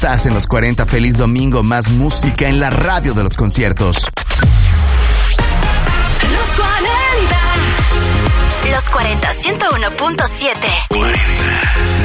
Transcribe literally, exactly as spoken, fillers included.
Estás en los cuarenta, feliz domingo, más música en la radio de los conciertos. Los cuarenta. Los cuarenta, ciento uno punto siete.